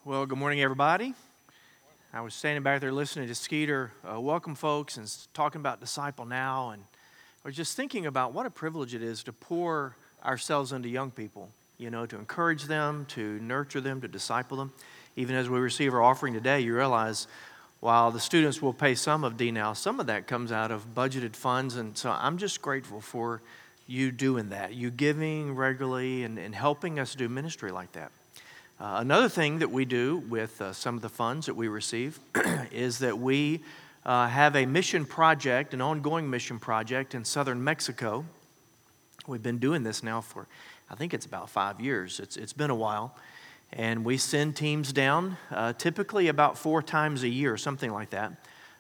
Well, good morning, everybody. I was standing back there listening to Skeeter welcome folks and talking about Disciple Now, and I was just thinking about what a privilege it is to pour ourselves into young people, to encourage them, to nurture them, to disciple them. Even as we receive our offering today, you realize while the students will pay some of D-Now, some of that comes out of budgeted funds, and so I'm just grateful for you doing that, you giving regularly and helping us do ministry like that. Another thing that we do with some of the funds that we receive is that we have a mission project, an ongoing mission project in southern Mexico. We've been doing this now for, I think it's about 5 years. It's been a while. And we send teams down typically about 4 times a year, something like that.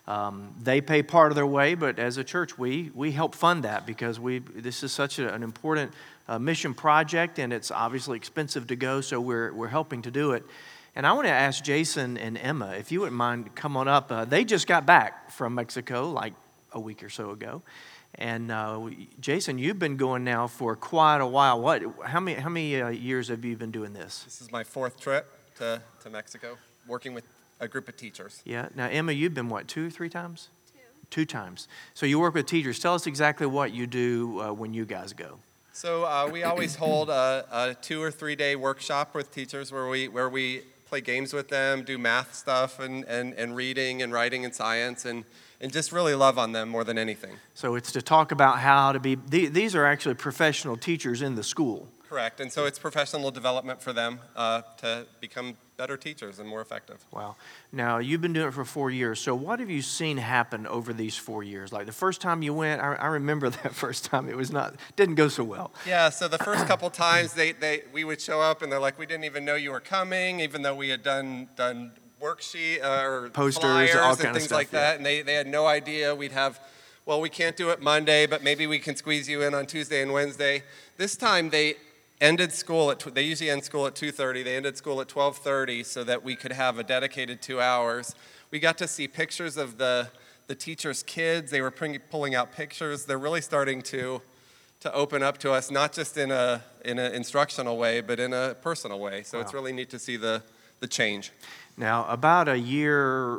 They pay part of their way, but as a church, we help fund that because this is such an important mission project, and it's obviously expensive to go, so we're helping to do it. And I want to ask Jason and Emma, if you wouldn't mind, come on up. They just got back from Mexico like a week or so ago. And Jason, you've been going now for quite a while. How many years have you been doing this? This is my 4th trip to Mexico, working with a group of teachers. Yeah. Now, Emma, you've been, 2, 3 times? 2 times. So you work with teachers. Tell us exactly what you do when you guys go. So we always hold a 2 or 3 day workshop with teachers where we play games with them, do math stuff and reading and writing and science and just really love on them more than anything. So it's to talk about how to be, these are actually professional teachers in the school. Correct, and so it's professional development for them to become better teachers and more effective. Wow. Now, you've been doing it for 4 years, so what have you seen happen over these 4 years? Like the first time you went, I remember that first time, didn't go so well. Yeah, so the first couple times we would show up and they're like, we didn't even know you were coming, even though we had done worksheet or posters, flyers all and kind things of stuff, like that, and they had no idea. We'd have, well, we can't do it Monday, but maybe we can squeeze you in on Tuesday and Wednesday. This time they ended school they usually end school at 2:30. They ended school at 12:30 so that we could have a dedicated 2 hours. We got to see pictures of the teachers' kids. They were pulling out pictures. They're really starting to open up to us, not just in an instructional way, but in a personal way. So It's really neat to see the change. Now, about a year,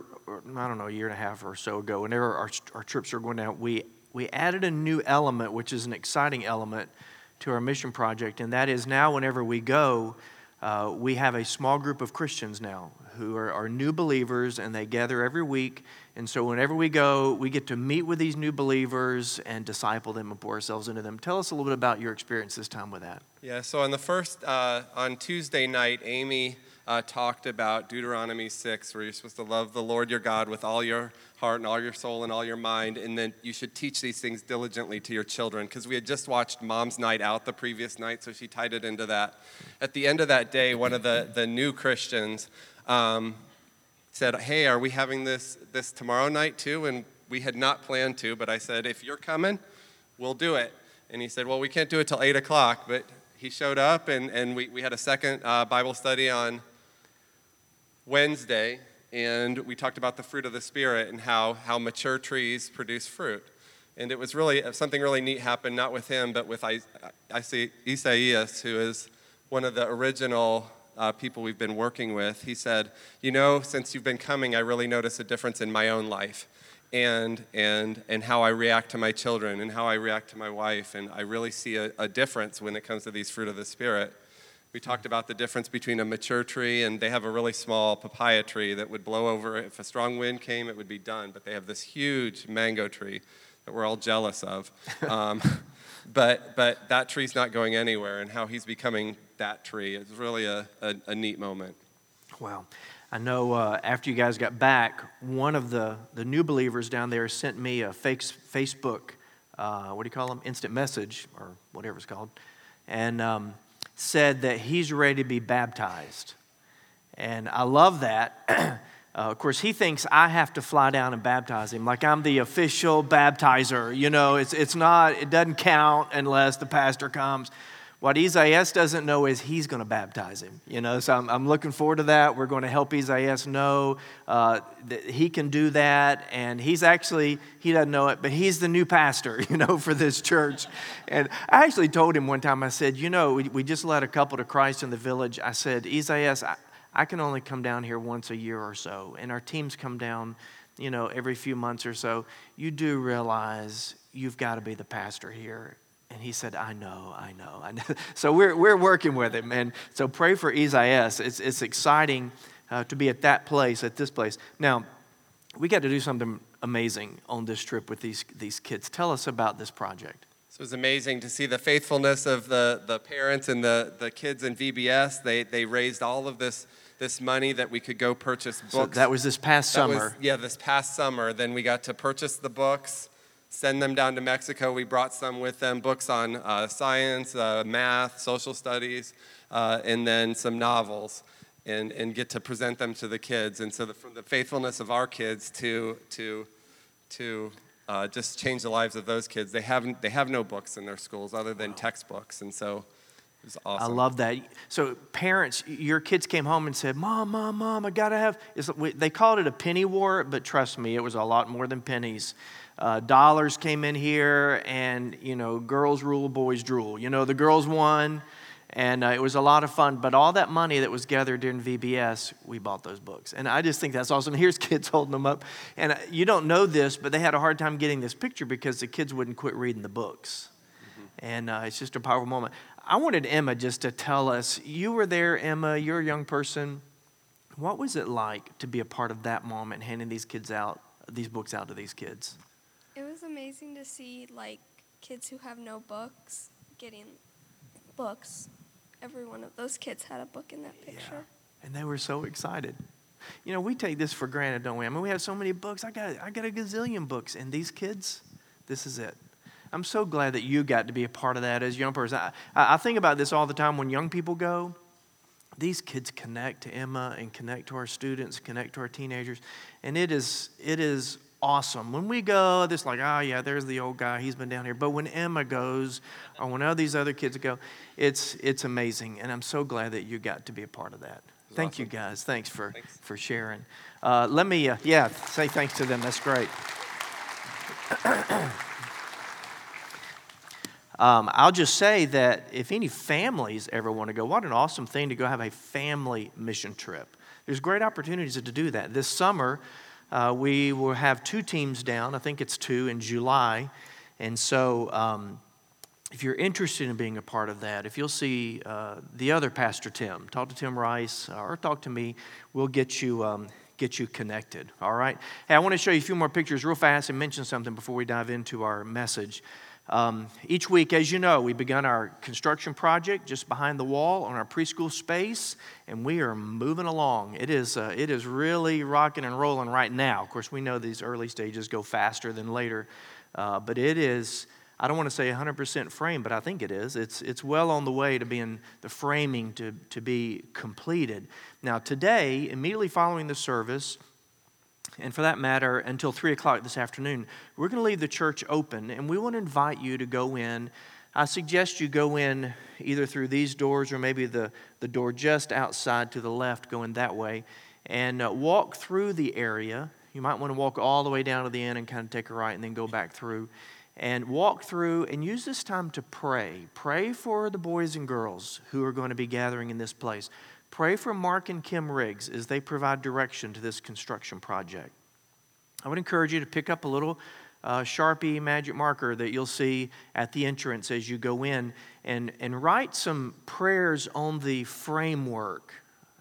a year and a half or so ago, whenever our trips are going down, we added a new element, which is an exciting element to our mission project, and that is now whenever we go, we have a small group of Christians now who are new believers, and they gather every week. And so whenever we go, we get to meet with these new believers and disciple them and pour ourselves into them. Tell us a little bit about your experience this time with that. Yeah, so on Tuesday night, Amy talked about Deuteronomy 6, where you're supposed to love the Lord your God with all your heart and all your soul and all your mind, and then you should teach these things diligently to your children, because we had just watched Mom's Night Out the previous night, so she tied it into that. At the end of that day, one of the new Christians said, hey, are we having this tomorrow night too? And we had not planned to, but I said, if you're coming, we'll do it. And he said, well, we can't do it till 8 o'clock, but he showed up, and we had a second Bible study on Wednesday, and we talked about the fruit of the Spirit and how mature trees produce fruit. And it was really, something really neat happened, not with him, but with Isaias, who is one of the original people we've been working with. He said, since you've been coming, I really notice a difference in my own life and how I react to my children and how I react to my wife, and I really see a difference when it comes to these fruit of the Spirit. We talked about the difference between a mature tree, and they have a really small papaya tree that would blow over. If a strong wind came, it would be done. But they have this huge mango tree that we're all jealous of. But that tree's not going anywhere, and how he's becoming that tree is really a neat moment. Wow. I know after you guys got back, one of the new believers down there sent me a Facebook, instant message, or whatever it's called, and said that he's ready to be baptized. And I love that. Of course, he thinks I have to fly down and baptize him, like I'm the official baptizer. It doesn't count unless the pastor comes. What Isaias doesn't know is he's going to baptize him. So I'm looking forward to that. We're going to help Isaias know that he can do that. And he doesn't know it, but he's the new pastor, for this church. And I actually told him one time, I said, we just led a couple to Christ in the village. I said, Isaias, I can only come down here once a year or so, and our teams come down, every few months or so. You do realize you've got to be the pastor here. And he said, I know. So we're working with him. And so pray for Isaias. It's exciting to be at that place, at this place. Now, we got to do something amazing on this trip with these kids. Tell us about this project. So it was amazing to see the faithfulness of the parents and the kids in VBS. They raised all of this money that we could go purchase books. So that was this past summer. This past summer. Then we got to purchase the books, send them down to Mexico. We brought some with them, books on science, math, social studies, and then some novels, and get to present them to the kids. And so from the faithfulness of our kids to just change the lives of those kids. They have no books in their schools other than textbooks, and so it was awesome. I love that. So parents, your kids came home and said, Mom, I gotta have, they called it a penny war, but trust me, it was a lot more than pennies. Dollars came in here, and girls rule, boys drool. The girls won, and it was a lot of fun. But all that money that was gathered during VBS, we bought those books, and I just think that's awesome. Here's kids holding them up, and you don't know this, but they had a hard time getting this picture because the kids wouldn't quit reading the books, and it's just a powerful moment. I wanted Emma just to tell us. You were there, Emma. You're a young person. What was it like to be a part of that moment, handing these books out to these kids? It was amazing to see, kids who have no books getting books. Every one of those kids had a book in that picture. Yeah. And they were so excited. We take this for granted, don't we? I mean, we have so many books. I got a gazillion books. And these kids, this is it. I'm so glad that you got to be a part of that as a young person. I think about this all the time when young people go. These kids connect to Emma and connect to our students, connect to our teenagers. And it is awesome. When we go, it's like, there's the old guy. He's been down here. But when Emma goes, or when all these other kids go, it's amazing. And I'm so glad that you got to be a part of that. Thank you, guys. Thanks for sharing. Let me, say thanks to them. That's great. I'll just say that if any families ever want to go, what an awesome thing to go have a family mission trip. There's great opportunities to do that. This summer, we will have 2 teams down. I think it's 2 in July. And so if you're interested in being a part of that, if you'll see the other Pastor Tim, talk to Tim Rice or talk to me, we'll get you connected, all right? Hey, I want to show you a few more pictures real fast and mention something before we dive into our message. Each week, as you know, we begun our construction project just behind the wall on our preschool space, and we are moving along. It is really rocking and rolling right now. Of course, we know these early stages go faster than later, but it is, I don't want to say 100% framed, but I think it is. It's well on the way to being the framing to be completed. Now, today, immediately following the service, and for that matter, until 3 o'clock this afternoon, we're going to leave the church open, and we want to invite you to go in. I suggest you go in either through these doors or maybe the door just outside to the left, going that way, and walk through the area. You might want to walk all the way down to the end and kind of take a right and then go back through. And walk through and use this time to pray. Pray for the boys and girls who are going to be gathering in this place. Pray for Mark and Kim Riggs as they provide direction to this construction project. I would encourage you to pick up a little Sharpie magic marker that you'll see at the entrance as you go in and write some prayers on the framework.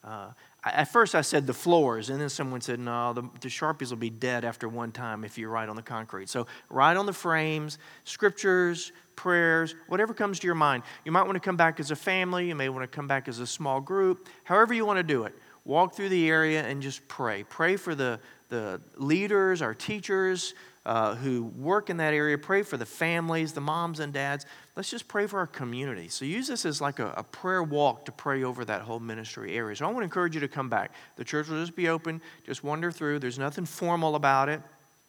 At first I said the floors, and then someone said, no, the Sharpies will be dead after one time if you write on the concrete. So write on the frames, scriptures, prayers, whatever comes to your mind. You might want to come back as a family. You may want to come back as a small group. However you want to do it. Walk through the area and just pray. Pray for the leaders, our teachers who work in that area. Pray for the families, the moms and dads. Let's just pray for our community. So use this as like a prayer walk to pray over that whole ministry area. So I want to encourage you to come back. The church will just be open. Just wander through. There's nothing formal about it.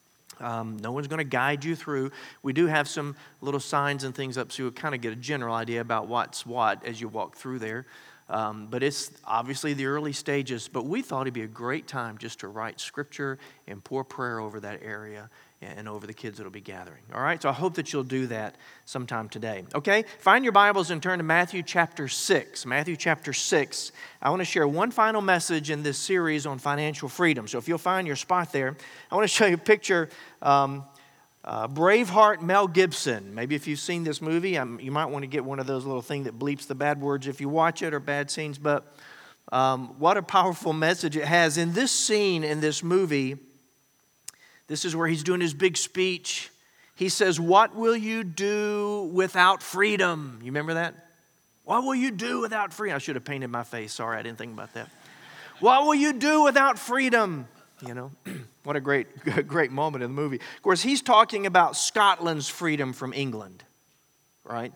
No one's going to guide you through. We do have some little signs and things up so you'll kind of get a general idea about what's what as you walk through there. But it's obviously the early stages. But we thought it'd be a great time just to write scripture and pour prayer over that area and over the kids that will be gathering. All right, so I hope that you'll do that sometime today. Okay, find your Bibles and turn to Matthew chapter 6. Matthew chapter 6. I want to share one final message in this series on financial freedom. So if you'll find your spot there, I want to show you a picture. Braveheart Mel Gibson. Maybe if you've seen this movie, you might want to get one of those little things that bleeps the bad words if you watch it or bad scenes. But what a powerful message it has. In this scene in this movie, this is where he's doing his big speech. He says, "What will you do without freedom?" You remember that? What will you do without freedom? I should have painted my face. Sorry, I didn't think about that. What will you do without freedom? You know, what a great moment in the movie. Of course, he's talking about Scotland's freedom from England, right?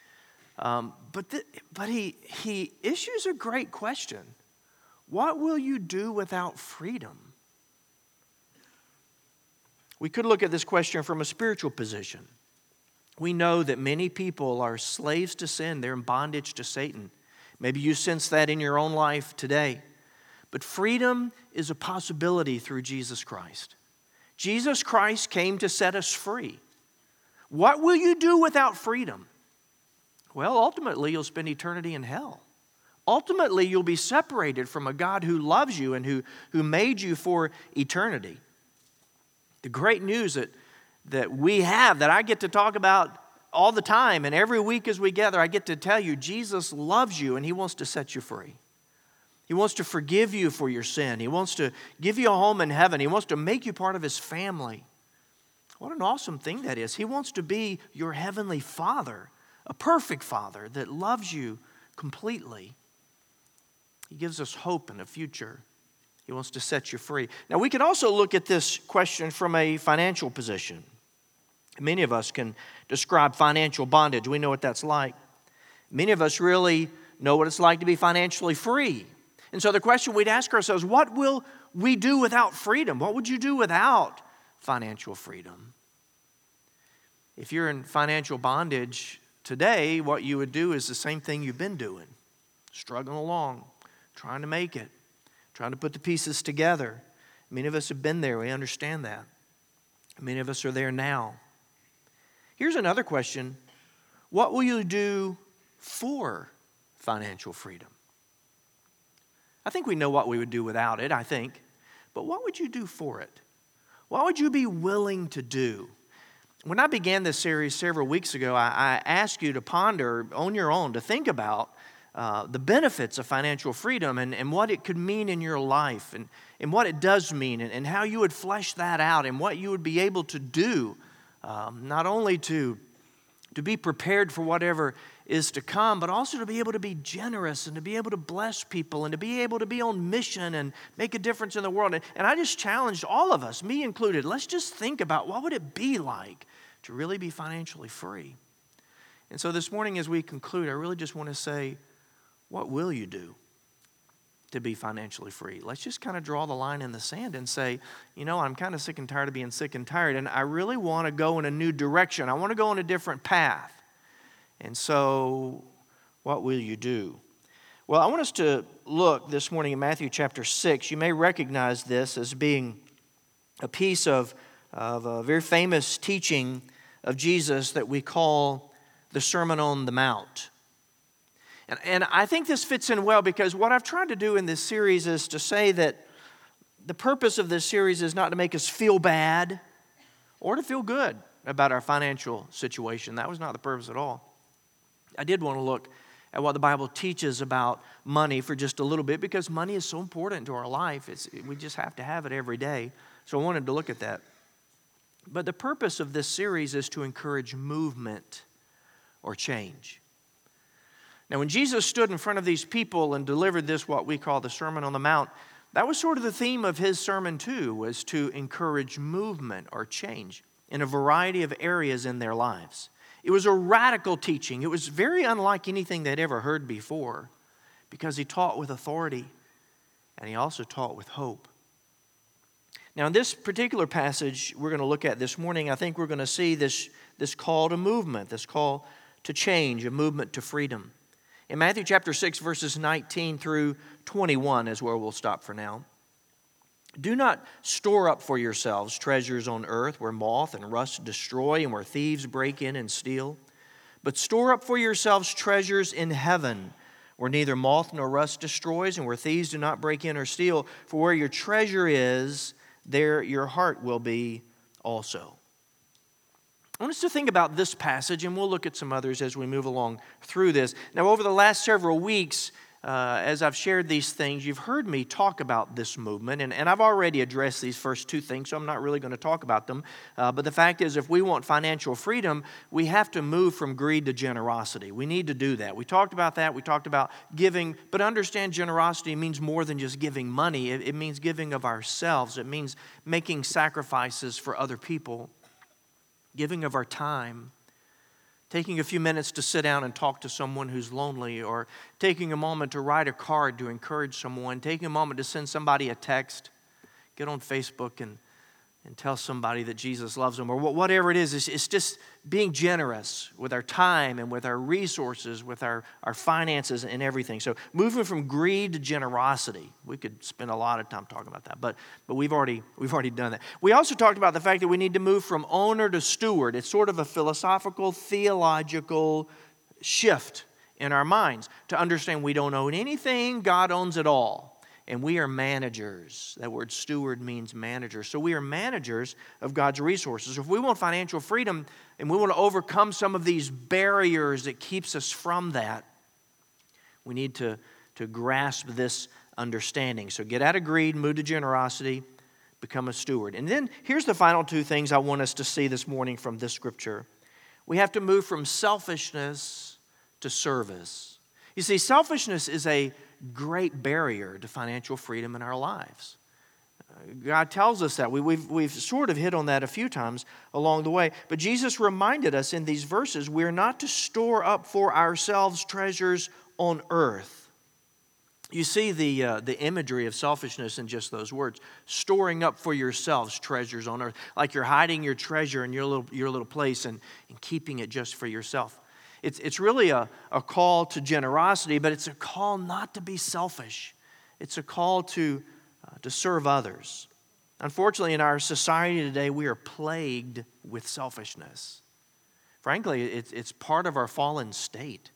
But he issues a great question. What will you do without freedom? We could look at this question from a spiritual position. We know that many people are slaves to sin. They're in bondage to Satan. Maybe you sense that in your own life today. But freedom is a possibility through Jesus Christ. Jesus Christ came to set us free. What will you do without freedom? Well, ultimately, you'll spend eternity in hell. Ultimately, you'll be separated from a God who loves you and who made you for eternity. The great news that we have, that I get to talk about all the time, and every week as we gather, I get to tell you, Jesus loves you and He wants to set you free. He wants to forgive you for your sin. He wants to give you a home in heaven. He wants to make you part of His family. What an awesome thing that is. He wants to be your heavenly Father, a perfect Father that loves you completely. He gives us hope in the future. He wants to set you free. Now, we can also look at this question from a financial position. Many of us can describe financial bondage. We know what that's like. Many of us really know what it's like to be financially free. And so the question we'd ask ourselves, what will we do without freedom? What would you do without financial freedom? If you're in financial bondage today, what you would do is the same thing you've been doing. Struggling along, trying to make it, trying to put the pieces together. Many of us have been there. We understand that. Many of us are there now. Here's another question. What will you do for financial freedom? I think we know what we would do without it, I think. But what would you do for it? What would you be willing to do? When I began this series several weeks ago, I asked you to ponder on your own, to think about the benefits of financial freedom and what it could mean in your life and what it does mean and how you would flesh that out and what you would be able to do, not only to be prepared for whatever is to come, but also to be able to be generous and to be able to bless people and to be able to be on mission and make a difference in the world. And I just challenged all of us, me included, let's just think about what would it be like to really be financially free. And so this morning as we conclude, I really just want to say, what will you do to be financially free? Let's just kind of draw the line in the sand and say, you know, I'm kind of sick and tired of being sick and tired, and I really want to go in a new direction. I want to go on a different path. And so, what will you do? Well, I want us to look this morning in Matthew chapter 6. You may recognize this as being a piece of a very famous teaching of Jesus that we call the Sermon on the Mount. And I think this fits in well because what I've tried to do in this series is to say that the purpose of this series is not to make us feel bad or to feel good about our financial situation. That was not the purpose at all. I did want to look at what the Bible teaches about money for just a little bit because money is so important to our life. We just have to have it every day. So I wanted to look at that. But the purpose of this series is to encourage movement or change. Now, when Jesus stood in front of these people and delivered this, what we call the Sermon on the Mount, that was sort of the theme of his sermon too, was to encourage movement or change in a variety of areas in their lives. It was a radical teaching. It was very unlike anything they'd ever heard before because he taught with authority and he also taught with hope. Now, in this particular passage we're going to look at this morning, I think we're going to see this call to movement, this call to change, a movement to freedom. In Matthew chapter 6, verses 19 through 21 is where we'll stop for now. Do not store up for yourselves treasures on earth where moth and rust destroy and where thieves break in and steal. But store up for yourselves treasures in heaven where neither moth nor rust destroys and where thieves do not break in or steal. For where your treasure is, there your heart will be also. I want us to think about this passage, and we'll look at some others as we move along through this. Now, over the last several weeks, as I've shared these things, you've heard me talk about this movement, and I've already addressed these first two things, so I'm not really going to talk about them. But the fact is, if we want financial freedom, we have to move from greed to generosity. We need to do that. We talked about that. We talked about giving, but understand generosity means more than just giving money. It means giving of ourselves. It means making sacrifices for other people, giving of our time, taking a few minutes to sit down and talk to someone who's lonely, or taking a moment to write a card to encourage someone, taking a moment to send somebody a text, get on Facebook and tell somebody that Jesus loves them, or whatever it is. It's just being generous with our time and with our resources, with our finances and everything. So moving from greed to generosity. We could spend a lot of time talking about that, but we've already done that. We also talked about the fact that we need to move from owner to steward. It's sort of a philosophical, theological shift in our minds to understand we don't own anything, God owns it all. And we are managers. That word steward means manager. So we are managers of God's resources. If we want financial freedom and we want to overcome some of these barriers that keeps us from that, we need to grasp this understanding. So get out of greed, move to generosity, become a steward. And then here's the final two things I want us to see this morning from this scripture. We have to move from selfishness to service. You see, selfishness is a great barrier to financial freedom in our lives. God tells us that. We've sort of hit on that a few times along the way. But Jesus reminded us in these verses, we're not to store up for ourselves treasures on earth. You see the imagery of selfishness in just those words. Storing up for yourselves treasures on earth. Like you're hiding your treasure in your little place and keeping it just for yourself. It's really a call to generosity, but it's a call not to be selfish. It's a call to serve others. Unfortunately, in our society today, we are plagued with selfishness. Frankly, it's part of our fallen state.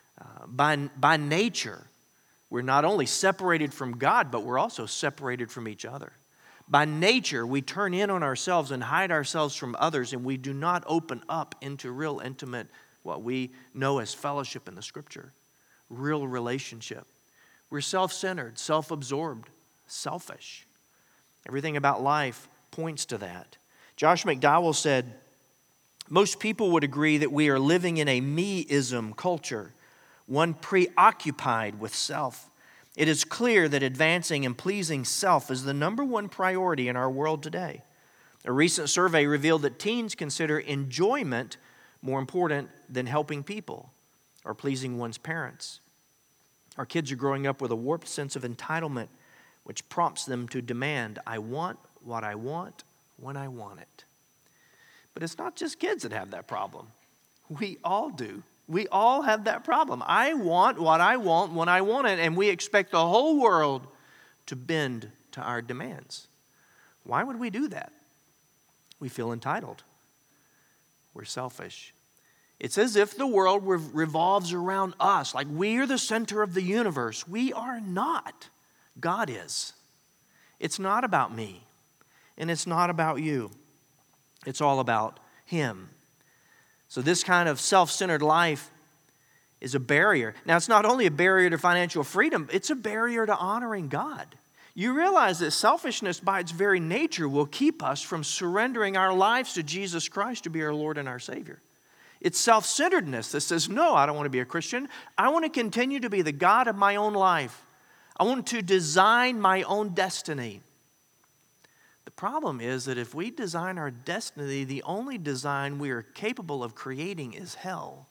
By nature, we're not only separated from God, but we're also separated from each other. By nature, we turn in on ourselves and hide ourselves from others, and we do not open up into real intimate, what we know as fellowship in the Scripture, real relationship. We're self-centered, self-absorbed, selfish. Everything about life points to that. Josh McDowell said, most people would agree that we are living in a me-ism culture, one preoccupied with self. It is clear that advancing and pleasing self is the number one priority in our world today. A recent survey revealed that teens consider enjoyment more important than helping people or pleasing one's parents. Our kids are growing up with a warped sense of entitlement, which prompts them to demand, I want what I want when I want it. But it's not just kids that have that problem. We all do. We all have that problem. I want what I want when I want it, and we expect the whole world to bend to our demands. Why would we do that? We feel entitled. We're selfish. It's as if the world revolves around us, like we are the center of the universe. We are not. God is. It's not about me, and it's not about you. It's all about Him. So this kind of self-centered life is a barrier. Now, it's not only a barrier to financial freedom, it's a barrier to honoring God. You realize that selfishness by its very nature will keep us from surrendering our lives to Jesus Christ to be our Lord and our Savior. It's self-centeredness that says, no, I don't want to be a Christian. I want to continue to be the God of my own life. I want to design my own destiny. The problem is that if we design our destiny, the only design we are capable of creating is hell.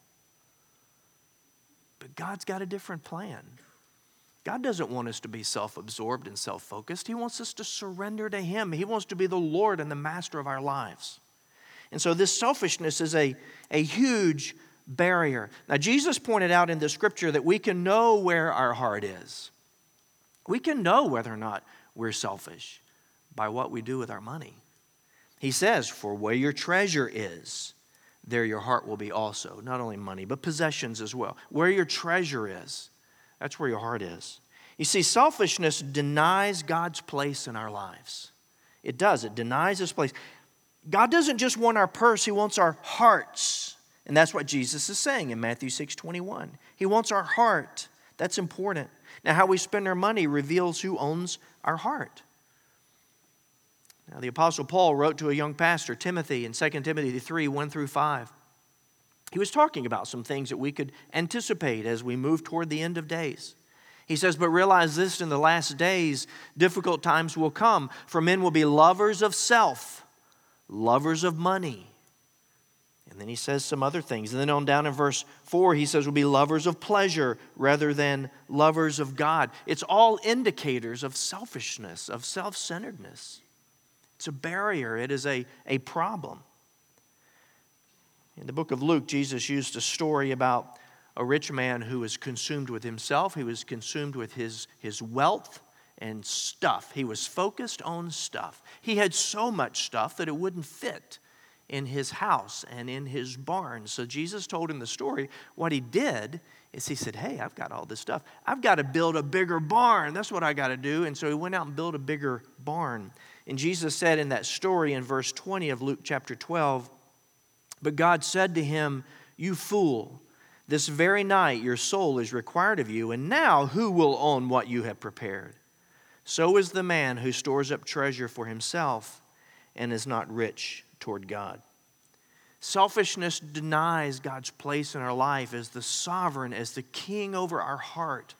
But God's got a different plan. God doesn't want us to be self-absorbed and self-focused. He wants us to surrender to Him. He wants to be the Lord and the master of our lives. And so this selfishness is a huge barrier. Now, Jesus pointed out in the scripture that we can know where our heart is. We can know whether or not we're selfish. by what we do with our money. He says, for where your treasure is, there your heart will be also. Not only money, but possessions as well. Where your treasure is, that's where your heart is. You see, selfishness denies God's place in our lives. It does. It denies His place. God doesn't just want our purse. He wants our hearts. And that's what Jesus is saying in Matthew 6:21. He wants our heart. That's important. Now, how we spend our money reveals who owns our heart. Now, the Apostle Paul wrote to a young pastor, Timothy, in 2 Timothy 3:1-5. He was talking about some things that we could anticipate as we move toward the end of days. He says, but realize this, in the last days, difficult times will come, for men will be lovers of self, lovers of money. And then he says some other things. And then on down in verse 4, he says, will be lovers of pleasure rather than lovers of God. It's all indicators of selfishness, of self-centeredness. It's a barrier. It is a problem. In the book of Luke, Jesus used a story about a rich man who was consumed with himself. He was consumed with his wealth and stuff. He was focused on stuff. He had so much stuff that it wouldn't fit in his house and in his barn. So Jesus told him the story. What he did is he said, hey, I've got all this stuff. I've got to build a bigger barn. That's what I got to do. And so he went out and built a bigger barn. And Jesus said in that story in verse 20 of Luke chapter 12, but God said to him, you fool, this very night your soul is required of you, and now who will own what you have prepared? So is the man who stores up treasure for himself and is not rich toward God. Selfishness denies God's place in our life as the sovereign, as the king over our heart.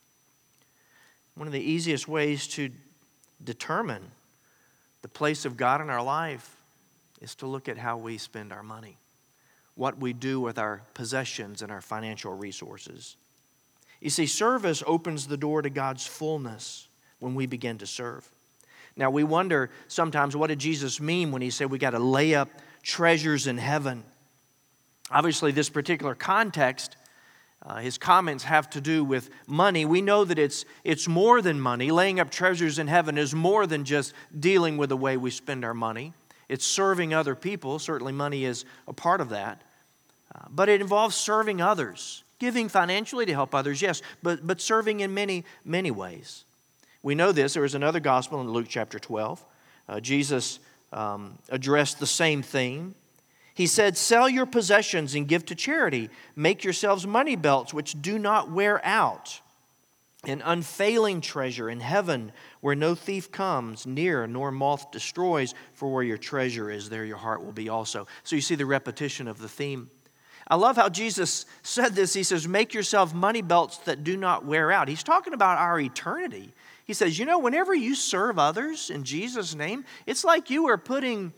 One of the easiest ways to determine the place of God in our life is to look at how we spend our money, what we do with our possessions and our financial resources. You see, service opens the door to God's fullness when we begin to serve. Now, we wonder sometimes, what did Jesus mean when he said we got to lay up treasures in heaven? Obviously, this particular context, his comments have to do with money. We know that it's more than money. Laying up treasures in heaven is more than just dealing with the way we spend our money. It's serving other people. Certainly, money is a part of that. But it involves serving others. Giving financially to help others, yes, but serving in many, many ways. We know this. There is another gospel in Luke chapter 12. Jesus addressed the same theme. He said, sell your possessions and give to charity. Make yourselves money belts which do not wear out, an unfailing treasure in heaven where no thief comes near nor moth destroys, for where your treasure is, there your heart will be also. So you see the repetition of the theme. I love how Jesus said this. He says, make yourself money belts that do not wear out. He's talking about our eternity. He says, whenever you serve others in Jesus' name, it's like you are putting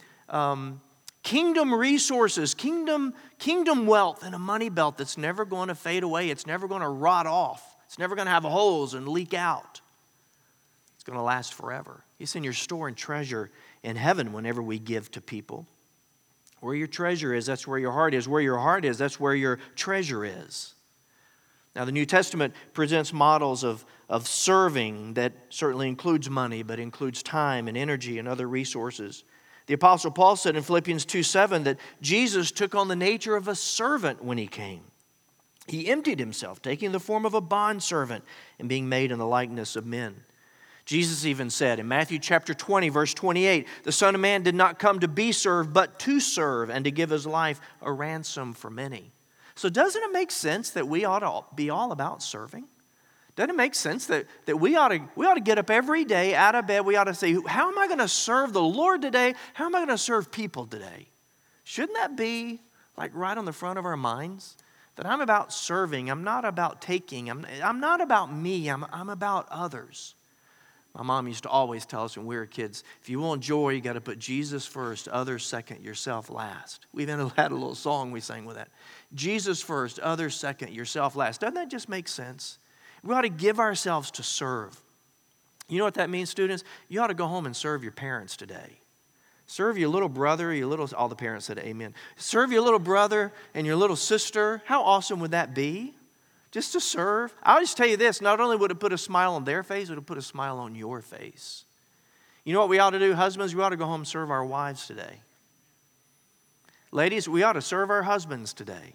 kingdom resources, kingdom wealth in a money belt that's never going to fade away. It's never going to rot off. It's never going to have holes and leak out. It's going to last forever. He's in your store and treasure in heaven whenever we give to people. Where your treasure is, that's where your heart is. Where your heart is, that's where your treasure is. Now, the New Testament presents models of serving that certainly includes money, but includes time and energy and other resources. The Apostle Paul said in Philippians 2:7 that Jesus took on the nature of a servant when he came. He emptied himself, taking the form of a bondservant and being made in the likeness of men. Jesus even said in Matthew chapter 20, verse 28, the Son of Man did not come to be served, but to serve and to give his life a ransom for many. So doesn't it make sense that we ought to be all about serving? Doesn't it make sense that we ought to get up every day out of bed? We ought to say, how am I going to serve the Lord today? How am I going to serve people today? Shouldn't that be like right on the front of our minds? That I'm about serving. I'm not about taking. I'm not about me. I'm about others. My mom used to always tell us when we were kids, if you want joy, you got to put Jesus first, others second, yourself last. We even had a little song we sang with that. Jesus first, others second, yourself last. Doesn't that just make sense? We ought to give ourselves to serve. You know what that means, students? You ought to go home and serve your parents today. Serve your little brother, all the parents said amen. Serve your little brother and your little sister. How awesome would that be? Just to serve. I'll just tell you this, not only would it put a smile on their face, it would put a smile on your face. You know what we ought to do, husbands? We ought to go home and serve our wives today. Ladies, we ought to serve our husbands today.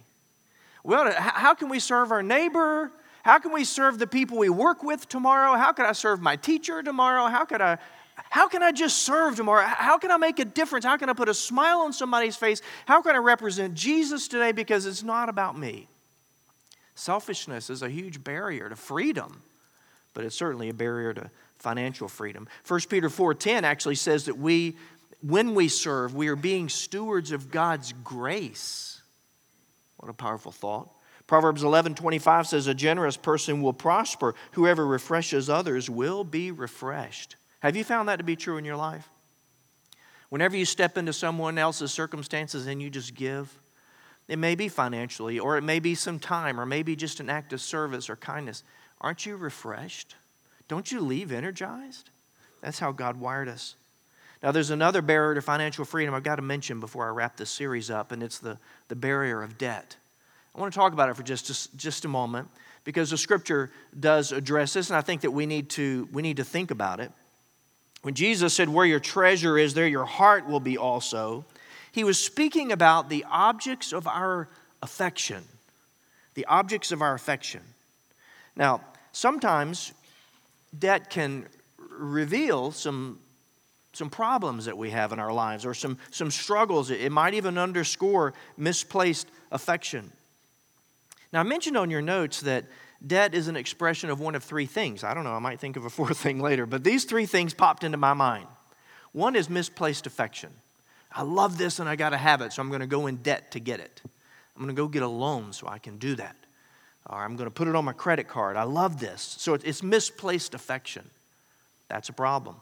How can we serve our neighbor? How can we serve the people we work with tomorrow? How can I serve my teacher tomorrow? How can I just serve tomorrow? How can I make a difference? How can I put a smile on somebody's face? How can I represent Jesus today? Because it's not about me. Selfishness is a huge barrier to freedom, but it's certainly a barrier to financial freedom. 1 Peter 4:10 actually says that when we serve, we are being stewards of God's grace. What a powerful thought. Proverbs 11:25 says, a generous person will prosper. Whoever refreshes others will be refreshed. Have you found that to be true in your life? Whenever you step into someone else's circumstances and you just give, it may be financially, or it may be some time, or maybe just an act of service or kindness. Aren't you refreshed? Don't you leave energized? That's how God wired us. Now, there's another barrier to financial freedom I've got to mention before I wrap this series up, and it's the barrier of debt. I want to talk about it for just a moment, because the Scripture does address this, and I think that we need to think about it. When Jesus said, where your treasure is, there your heart will be also, he was speaking about the objects of our affection. The objects of our affection. Now, sometimes debt can reveal some problems that we have in our lives, or some struggles. It might even underscore misplaced affection. Now, I mentioned on your notes that debt is an expression of one of three things. I don't know, I might think of a fourth thing later, but these three things popped into my mind. One is misplaced affection. I love this and I got to have it, so I'm going to go in debt to get it. I'm going to go get a loan so I can do that. Or I'm going to put it on my credit card. I love this. So it's misplaced affection. That's a problem.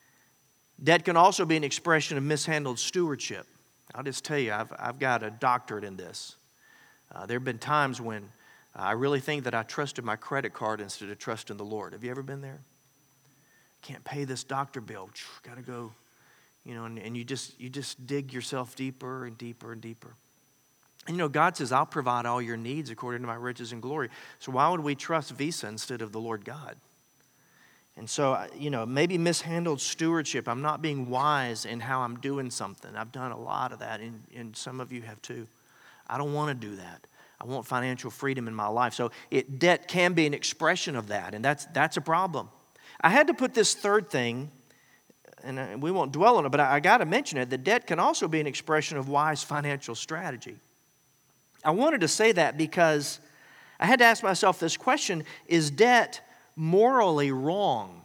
Debt can also be an expression of mishandled stewardship. I'll just tell you, I've got a doctorate in this. There have been times when I really think that I trusted my credit card instead of trusting the Lord. Have you ever been there? Can't pay this doctor bill. Got to go, and you just dig yourself deeper and deeper and deeper. And God says, I'll provide all your needs according to my riches and glory. So why would we trust Visa instead of the Lord God? And so, maybe mishandled stewardship. I'm not being wise in how I'm doing something. I've done a lot of that, and some of you have too. I don't want to do that. I want financial freedom in my life. So debt can be an expression of that, and that's a problem. I had to put this third thing, and we won't dwell on it, but I got to mention it, that debt can also be an expression of wise financial strategy. I wanted to say that because I had to ask myself this question: is debt morally wrong?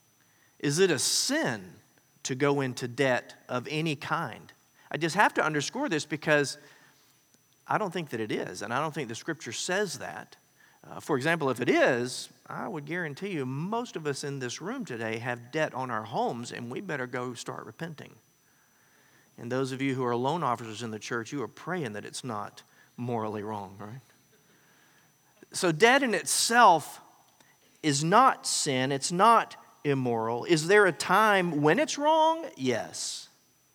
Is it a sin to go into debt of any kind? I just have to underscore this because I don't think that it is, and I don't think the Scripture says that. For example, if it is, I would guarantee you most of us in this room today have debt on our homes, and we better go start repenting. And those of you who are loan officers in the church, you are praying that it's not morally wrong, right? So debt in itself is not sin. It's not immoral. Is there a time when it's wrong? Yes.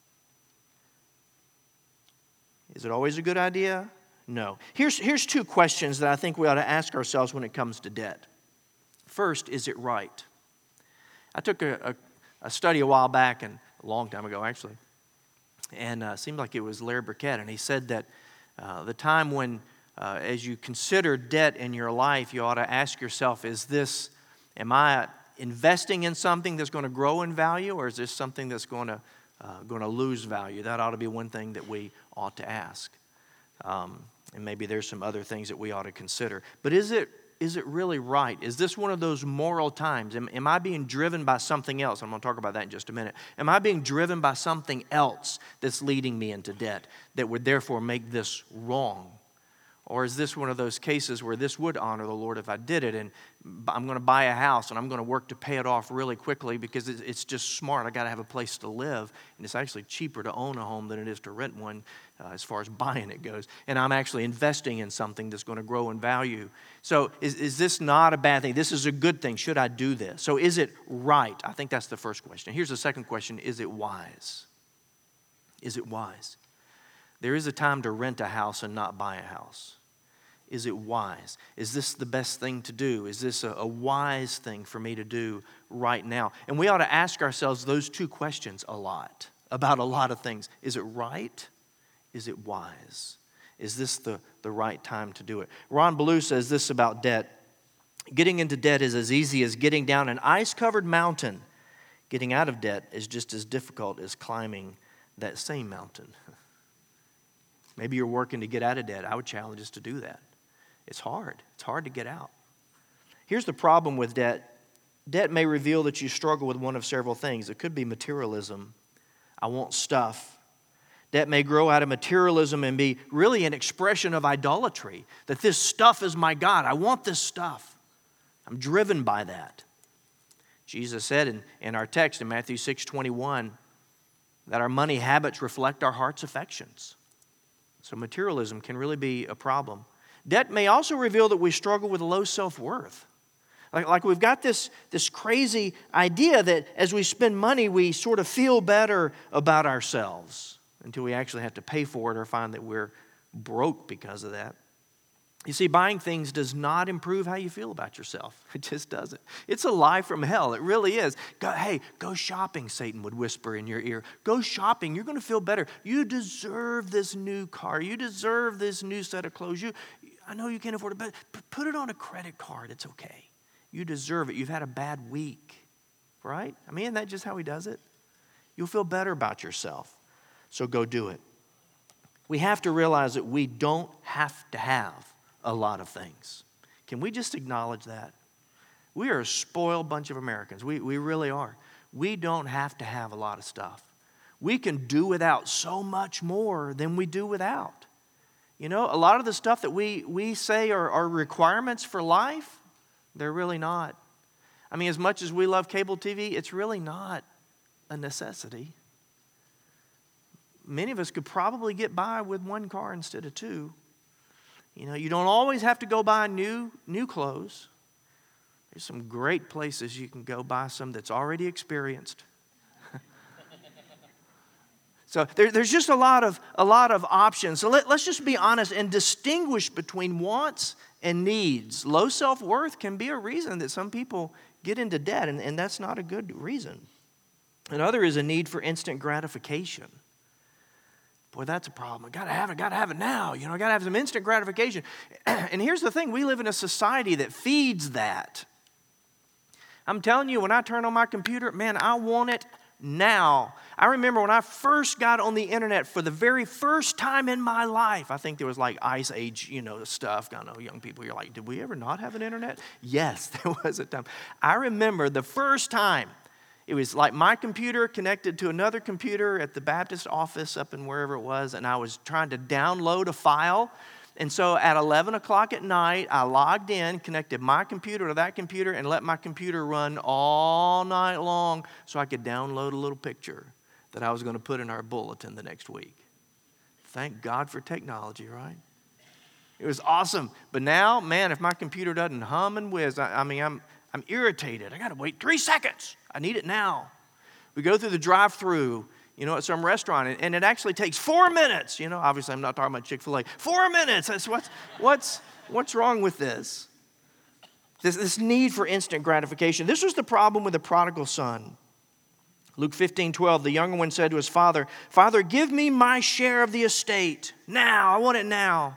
Is it always a good idea? No. Here's two questions that I think we ought to ask ourselves when it comes to debt. First, is it right? I took a study a while back, and a long time ago actually, and it seemed like it was Larry Burkett, and he said that the time when, as you consider debt in your life, you ought to ask yourself, am I investing in something that's going to grow in value, or is this something that's going to lose value? That ought to be one thing that we ought to ask. And maybe there's some other things that we ought to consider. But is it really right? Is this one of those moral times? Am I being driven by something else? I'm going to talk about that in just a minute. Am I being driven by something else that's leading me into debt that would therefore make this wrong? Or is this one of those cases where this would honor the Lord if I did it, and I'm going to buy a house and I'm going to work to pay it off really quickly because it's just smart. I got to have a place to live, and it's actually cheaper to own a home than it is to rent one as far as buying it goes. And I'm actually investing in something that's going to grow in value. So is this not a bad thing? This is a good thing. Should I do this? So is it right? I think that's the first question. Here's the second question. Is it wise? Is it wise? There is a time to rent a house and not buy a house. Is it wise? Is this the best thing to do? Is this a wise thing for me to do right now? And we ought to ask ourselves those two questions a lot, about a lot of things. Is it right? Is it wise? Is this the right time to do it? Ron Ballou says this about debt. Getting into debt is as easy as getting down an ice-covered mountain. Getting out of debt is just as difficult as climbing that same mountain. Maybe you're working to get out of debt. I would challenge us to do that. It's hard. It's hard to get out. Here's the problem with debt. Debt may reveal that you struggle with one of several things. It could be materialism. I want stuff. Debt may grow out of materialism and be really an expression of idolatry, that this stuff is my God. I want this stuff. I'm driven by that. Jesus said in our text in Matthew 6:21 that our money habits reflect our heart's affections. So materialism can really be a problem. Debt may also reveal that we struggle with low self-worth. Like we've got this crazy idea that as we spend money, we sort of feel better about ourselves until we actually have to pay for it or find that we're broke because of that. You see, buying things does not improve how you feel about yourself. It just doesn't. It's a lie from hell. It really is. Go shopping, Satan would whisper in your ear. Go shopping. You're going to feel better. You deserve this new car. You deserve this new set of clothes. I know you can't afford it, but put it on a credit card. It's okay. You deserve it. You've had a bad week, right? I mean, isn't that just how he does it? You'll feel better about yourself. So go do it. We have to realize that we don't have to have a lot of things. Can we just acknowledge that? We are a spoiled bunch of Americans. We really are. We don't have to have a lot of stuff. We can do without so much more than we do without. You know, a lot of the stuff that we say are requirements for life, they're really not. I mean, as much as we love cable TV, it's really not a necessity. Many of us could probably get by with one car instead of two. You know, you don't always have to go buy new clothes. There's some great places you can go buy some that's already experienced. So there's just a lot of options. So let's just be honest and distinguish between wants and needs. Low self-worth can be a reason that some people get into debt, and that's not a good reason. Another is a need for instant gratification. Boy, that's a problem. I gotta have it now. You know, I gotta have some instant gratification. And here's the thing, we live in a society that feeds that. I'm telling you, when I turn on my computer, man, I want it now. I remember when I first got on the internet for the very first time in my life. I think there was like Ice Age, stuff. I know young people, you're like, did we ever not have an internet? Yes, there was a time. I remember the first time. It was like my computer connected to another computer at the Baptist office up in wherever it was, and I was trying to download a file. And so at 11 o'clock at night, I logged in, connected my computer to that computer, and let my computer run all night long so I could download a little picture that I was going to put in our bulletin the next week. Thank God for technology, right? It was awesome. But now, man, if my computer doesn't hum and whiz, I'm irritated. I got to wait 3 seconds. I need it now. We go through the drive-through, at some restaurant, and it actually takes 4 minutes. Obviously I'm not talking about Chick-fil-A. 4 minutes. That's what's wrong with this? This need for instant gratification. This was the problem with the prodigal son. Luke 15:12, the younger one said to his father, "Father, give me my share of the estate. Now, I want it now."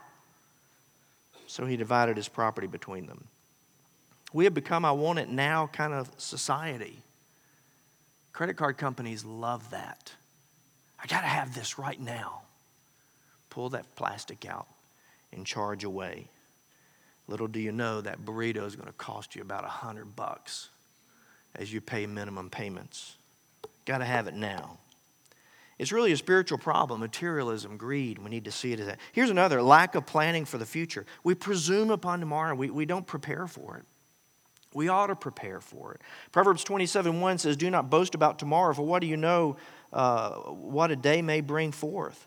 So he divided his property between them. We have become a want it now kind of society. Credit card companies love that. I got to have this right now. Pull that plastic out and charge away. Little do you know that burrito is going to cost you about $100 as you pay minimum payments. Got to have it now. It's really a spiritual problem, materialism, greed. We need to see it as that. Here's another, lack of planning for the future. We presume upon tomorrow. We don't prepare for it. We ought to prepare for it. Proverbs 27:1 says, "Do not boast about tomorrow, for what do you know what a day may bring forth?"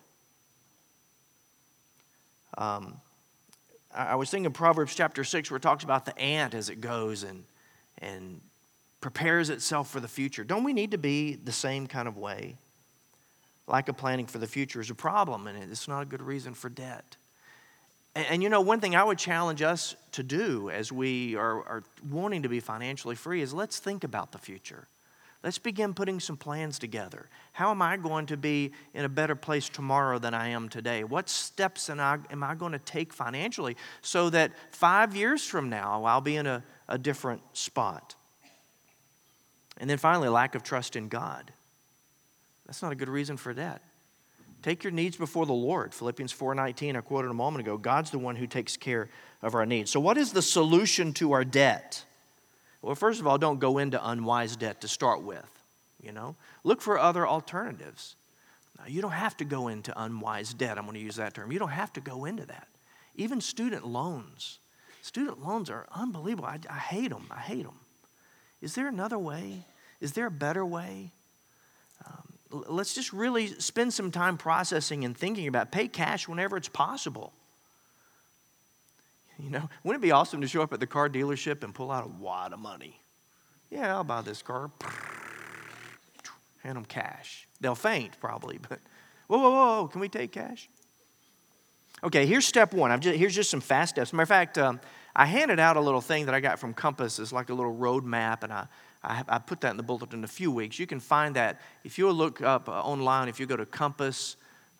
I was thinking Proverbs chapter 6 where it talks about the ant as it goes and prepares itself for the future. Don't we need to be the same kind of way? Lack of planning for the future is a problem, and it's not a good reason for debt. And you know, one thing I would challenge us to do as we are wanting to be financially free is let's think about the future. Let's begin putting some plans together. How am I going to be in a better place tomorrow than I am today? What steps am I going to take financially so that 5 years from now I'll be in a different spot? And then finally, lack of trust in God. That's not a good reason for debt. Take your needs before the Lord. Philippians 4:19, I quoted a moment ago. God's the one who takes care of our needs. So what is the solution to our debt? Well, first of all, don't go into unwise debt to start with. Look for other alternatives. Now, you don't have to go into unwise debt. I'm going to use that term. You don't have to go into that. Even student loans. Student loans are unbelievable. I hate them. I hate them. Is there another way? Is there a better way? Let's just really spend some time processing and thinking about pay cash whenever it's possible. Wouldn't it be awesome to show up at the car dealership and pull out a wad of money? Yeah, I'll buy this car. Hand them cash. They'll faint probably, but whoa, can we take cash? Okay, here's step one. Here's just some fast steps. Matter of fact, I handed out a little thing that I got from Compass. It's like a little road map, and I put that in the bulletin in a few weeks. You can find that if you look up online. If you go to Compass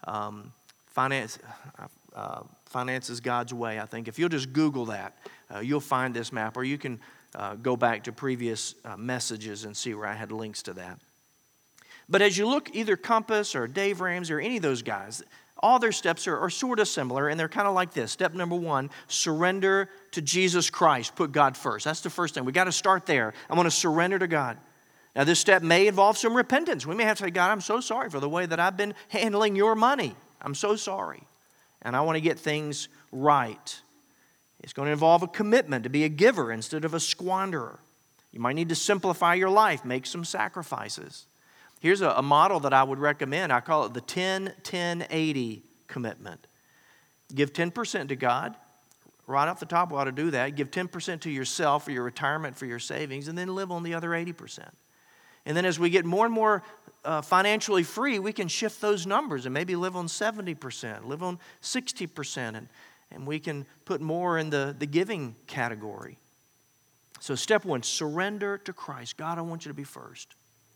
Finances God's Way, I think. If you'll just Google that, you'll find this map. Or you can go back to previous messages and see where I had links to that. But as you look, either Compass or Dave Ramsey or any of those guys, all their steps are sort of similar, and they're kind of like this. Step number one, surrender to Jesus Christ. Put God first. That's the first thing. We got to start there. I want to surrender to God. Now, this step may involve some repentance. We may have to say, God, I'm so sorry for the way that I've been handling your money. I'm so sorry. And I want to get things right. It's going to involve a commitment to be a giver instead of a squanderer. You might need to simplify your life, make some sacrifices. Here's a model that I would recommend. I call it the 10-10-80 commitment. Give 10% to God. Right off the top, we ought to do that. Give 10% to yourself for your retirement, for your savings, and then live on the other 80%. And then as we get more and more financially free, we can shift those numbers and maybe live on 70%, live on 60%, and we can put more in the giving category. So step one, surrender to Christ. God, I want you to be first.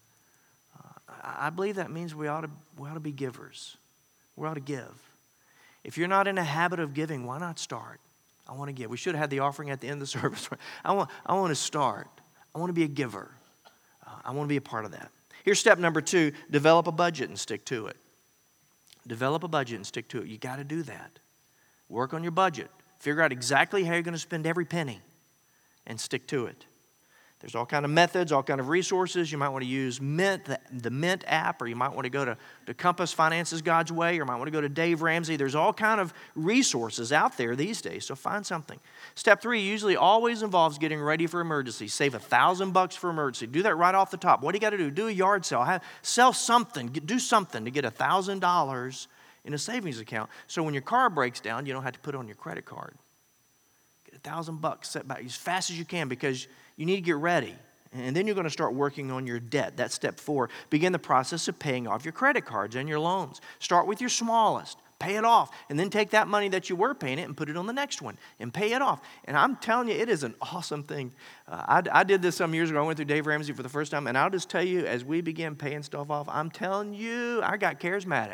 I believe that means we ought to be givers. We ought to give. If you're not in a habit of giving, why not start? I want to give. We should have had the offering at the end of the service. I want to start. I want to be a giver. I want to be a part of that. Here's step number two, develop a budget and stick to it. Develop a budget and stick to it. You got to do that. Work on your budget. Figure out exactly how you're going to spend every penny and stick to it. There's all kind of methods, all kind of resources. You might want to use Mint, the Mint app, or you might want to go to Compass Finances God's Way, or you might want to go to Dave Ramsey. There's all kind of resources out there these days, so find something. Step three usually always involves getting ready for emergency. Save $1,000 for emergency. Do that right off the top. What do you got to do? Do a yard sale. Sell something. Do something to get $1,000 in a savings account. So when your car breaks down, you don't have to put it on your credit card. Get $1,000 set back as fast as you can because you need to get ready. And then you're going to start working on your debt. That's step four. Begin the process of paying off your credit cards and your loans. Start with your smallest. Pay it off. And then take that money that you were paying it and put it on the next one and pay it off. And I'm telling you, it is an awesome thing. I did this some years ago. I went through Dave Ramsey for the first time. And I'll just tell you, as we began paying stuff off, I'm telling you, I got charismatic.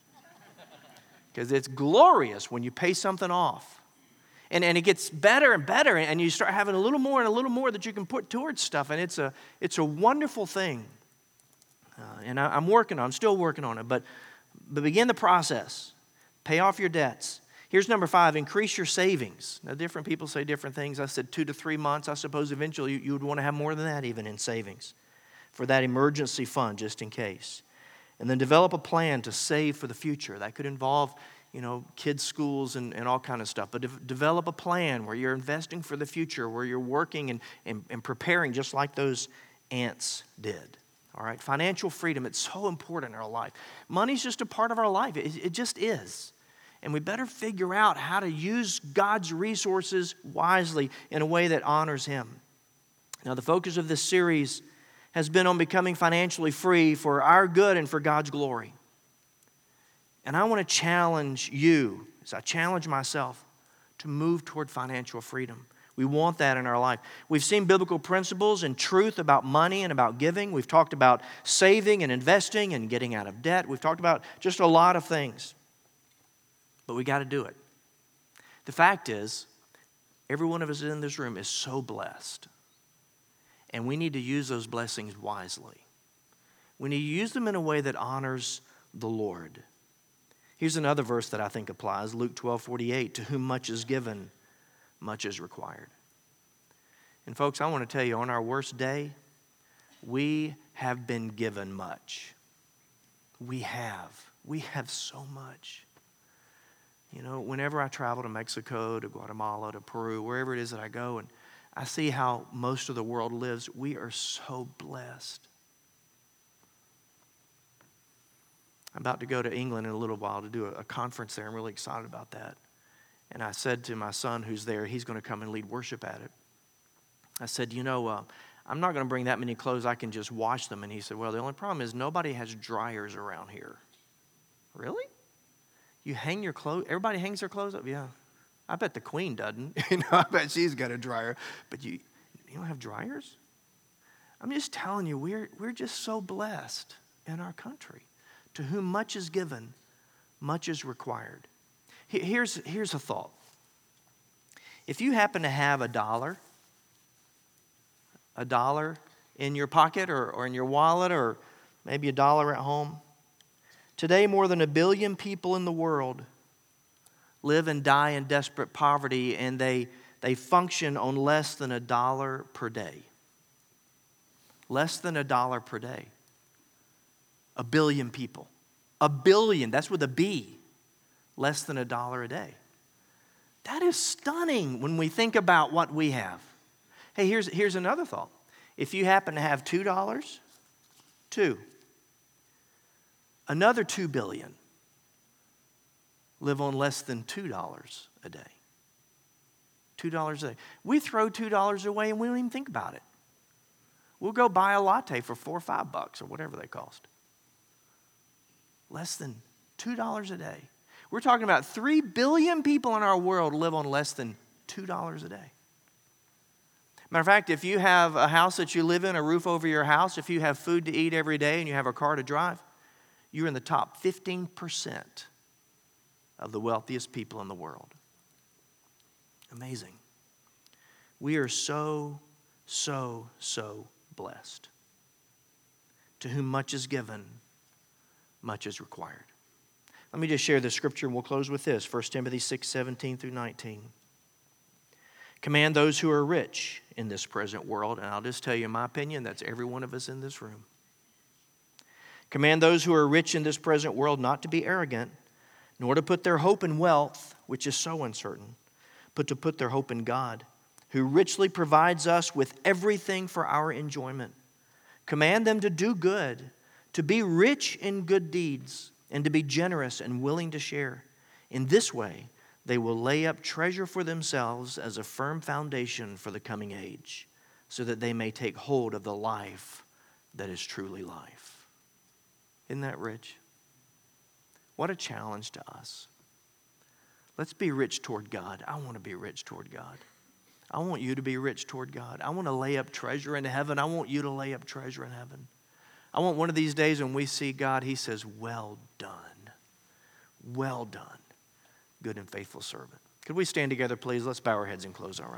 Because it's glorious when you pay something off. And it gets better and better, and you start having a little more and a little more that you can put towards stuff, and it's a wonderful thing. And I'm still working on it, but begin the process. Pay off your debts. Here's number 5, increase your savings. Now, different people say different things. I said 2 to 3 months. I suppose eventually you would want to have more than that even in savings for that emergency fund just in case. And then develop a plan to save for the future. That could involve kids' schools and all kind of stuff. But develop a plan where you're investing for the future, where you're working and preparing just like those ants did. All right, financial freedom, it's so important in our life. Money's just a part of our life. It just is. And we better figure out how to use God's resources wisely in a way that honors Him. Now, the focus of this series has been on becoming financially free for our good and for God's glory. And I want to challenge you, as I challenge myself, to move toward financial freedom. We want that in our life. We've seen biblical principles and truth about money and about giving. We've talked about saving and investing and getting out of debt. We've talked about just a lot of things. But we got to do it. The fact is, every one of us in this room is so blessed. And we need to use those blessings wisely. We need to use them in a way that honors the Lord. Here's another verse that I think applies, Luke 12:48, to whom much is given, much is required. And folks, I want to tell you, on our worst day, we have been given much. We have so much. You know, whenever I travel to Mexico, to Guatemala, to Peru, wherever it is that I go, and I see how most of the world lives, we are so blessed. I'm about to go to England in a little while to do a conference there. I'm really excited about that. And I said to my son who's there, he's going to come and lead worship at it. I said, I'm not going to bring that many clothes. I can just wash them. And he said, well, the only problem is nobody has dryers around here. Really? You hang your clothes? Everybody hangs their clothes up? Yeah. I bet the queen doesn't. I bet she's got a dryer. But you don't have dryers? I'm just telling you, we're just so blessed in our country. To whom much is given, much is required. Here's a thought. If you happen to have a dollar in your pocket or in your wallet or maybe $1 at home, today more than 1 billion people in the world live and die in desperate poverty, and they function on less than $1 per day. Less than $1 per day. 1 billion people. 1 billion, that's with a B. Less than $1 a day. That is stunning when we think about what we have. Hey, here's another thought. If you happen to have $2, another 2 billion live on less than $2 a day. $2 a day. We throw $2 away and we don't even think about it. We'll go buy a latte for $4 or $5 or whatever they cost. Less than $2 a day. We're talking about 3 billion people in our world live on less than $2 a day. Matter of fact, if you have a house that you live in, a roof over your house, if you have food to eat every day and you have a car to drive, you're in the top 15% of the wealthiest people in the world. Amazing. We are so blessed. To whom much is given, much is required. Let me just share the scripture and we'll close with this. 1 Timothy 6:17 through 19. Command those who are rich in this present world, and I'll just tell you my opinion, that's every one of us in this room. Command those who are rich in this present world not to be arrogant, nor to put their hope in wealth, which is so uncertain, but to put their hope in God, who richly provides us with everything for our enjoyment. Command them to do good, to be rich in good deeds, and to be generous and willing to share. In this way, they will lay up treasure for themselves as a firm foundation for the coming age, so that they may take hold of the life that is truly life. Isn't that rich? What a challenge to us. Let's be rich toward God. I want to be rich toward God. I want you to be rich toward God. I want to lay up treasure in heaven. I want you to lay up treasure in heaven. I want one of these days when we see God, He says, well done. Well done, good and faithful servant. Could we stand together, please? Let's bow our heads and close our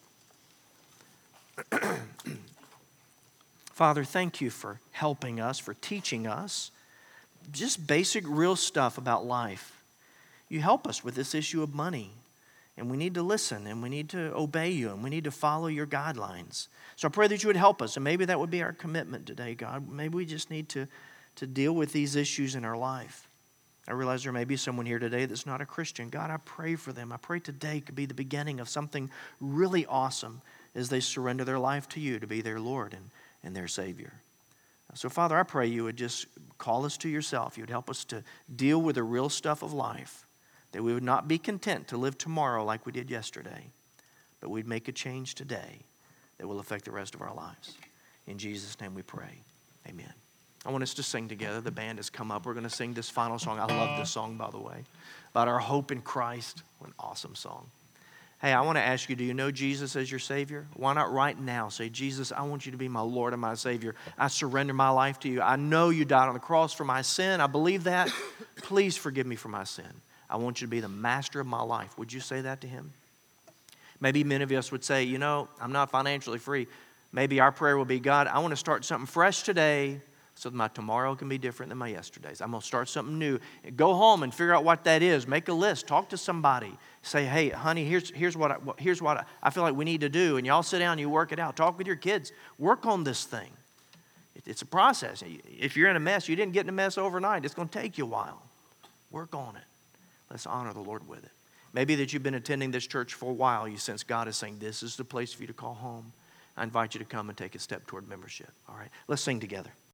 eyes. Father, thank you for helping us, for teaching us just basic, real stuff about life. You help us with this issue of money. And we need to listen, and we need to obey you, and we need to follow your guidelines. So I pray that you would help us, and maybe that would be our commitment today, God. Maybe we just need to deal with these issues in our life. I realize there may be someone here today that's not a Christian. God, I pray for them. I pray today could be the beginning of something really awesome as they surrender their life to you to be their Lord and their Savior. So, Father, I pray you would just call us to yourself. You would help us to deal with the real stuff of life, that we would not be content to live tomorrow like we did yesterday, but we'd make a change today that will affect the rest of our lives. In Jesus' name we pray. Amen. I want us to sing together. The band has come up. We're going to sing this final song. I love this song, by the way, about our hope in Christ. What an awesome song. Hey, I want to ask you, do you know Jesus as your Savior? Why not right now say, Jesus, I want you to be my Lord and my Savior. I surrender my life to you. I know you died on the cross for my sin. I believe that. Please forgive me for my sin. I want you to be the master of my life. Would you say that to him? Maybe many of us would say, you know, I'm not financially free. Maybe our prayer will be, God, I want to start something fresh today so that my tomorrow can be different than my yesterdays. I'm going to start something new. Go home and figure out what that is. Make a list. Talk to somebody. Say, hey, honey, here's what I feel like we need to do. And y'all sit down and you work it out. Talk with your kids. Work on this thing. It's a process. If you're in a mess, you didn't get in a mess overnight. It's going to take you a while. Work on it. Let's honor the Lord with it. Maybe that you've been attending this church for a while. You sense God is saying, this is the place for you to call home. I invite you to come and take a step toward membership. All right, let's sing together.